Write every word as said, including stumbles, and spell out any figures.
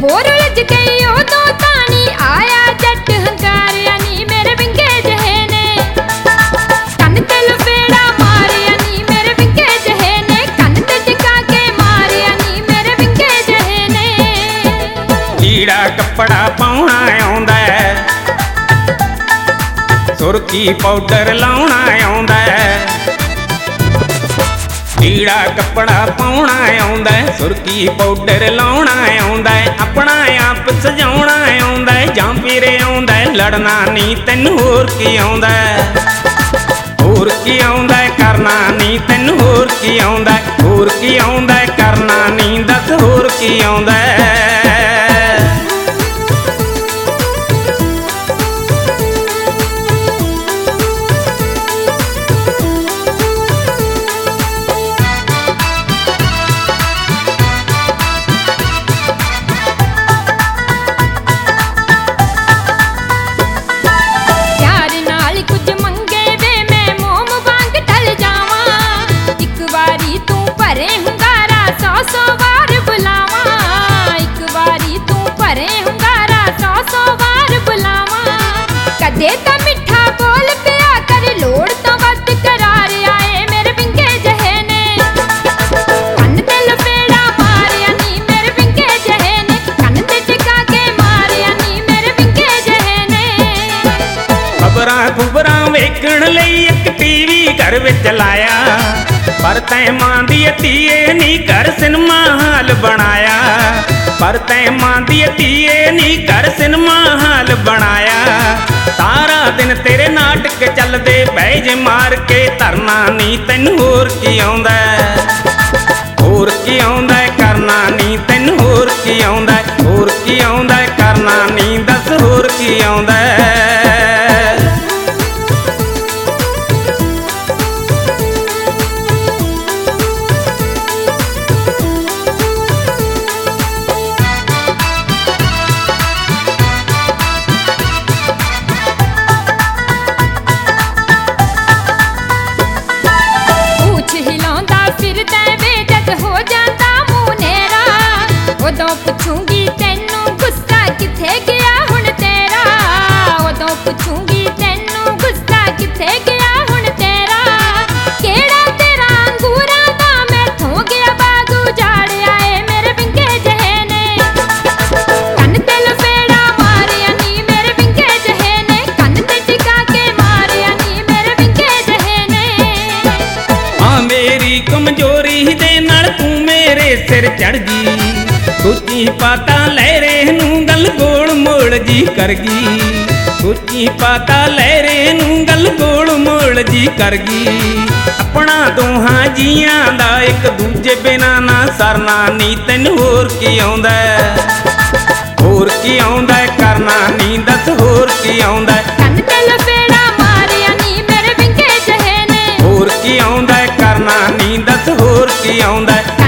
होर उलझ गई उदों तां नी आया जट हंकारिया नी मेरे विंगे जहे ने कन्न ते लपेड़ा मारिया नी मेरे विंगे जहे ने कन्न ते टिका के मारिया नी मेरे विंगे जहे ने लीड़ा कपड़ा पाउणा आउंदा सुरखी पाउडर लाउणा आउंदा लीड़ा कपड़ा पाउणा आउंदा सुरखी पाउडर लाउणा आउंदा अपना आप सजाउणा आउंदा जां फिर आउंदा लड़ना नी तैनूं होर की आउंदा होर की आउंदा करना नी तैनूं होर की आउंदा होर की आउंदा करना नी दस होर की आउंदा दे ता मिठा बोल पिया कर लोड़ तो वध करार आए मेरे विंगे जहे ने कन्न ते लपेड़ा मारिया नी मेरे विंगे जहे ने कन्न ते टिका के मारिया नी मेरे विंगे जहे ने खबरां खुबरां वेखण लई इक टीवी घर विच लाया पर तैं मां दी धीए नी घर सिनेमा हाल बनाया पर तैं मां दी धीए नी घर सिनेमा हाल बनाया सारा दिन तेरे नाटक चलदे बैज मार के धरना नी तैनूं होर की आउंदा होर की आउंदा करना नी तैनूं होर की आउंदा होर की आउंदा करना नी दस होर की आउंदा उदों पुछूंगी तैनूं गुस्सा किथे गया हुण तेरा उदों पुछूंगी तैनूं गुस्सा किथे गया हुण तेरा केड़ा तेरा अंगूरां दा मैथों गया बाग उजाड़िया ए मेरे विंगे जहे ने कन्न ते लपेड़ा मारिया नी मेरे विंगे जहे ने कन्न ते टिका के मारिया नी मेरे विंगे जहे ने हां मेरी कमजोरी दे नाल तू मेरे सिर चढ़ गई कुची पाता लहरे नूं गल गोल मोल जी कर गई कुची पाता लहरे नूं गल गोल मोल जी कर गई अपना दोहां जियां दा एक दूजे बिना ना सरना नी तैनूं होर की आउंदा होर की आउंदा करना नी दस होर की आउंदा कन्न ते लपेड़ा मारिया नी मेरे विंगे जहे ने होर की आउंदा करना नी दस होर की आउंदा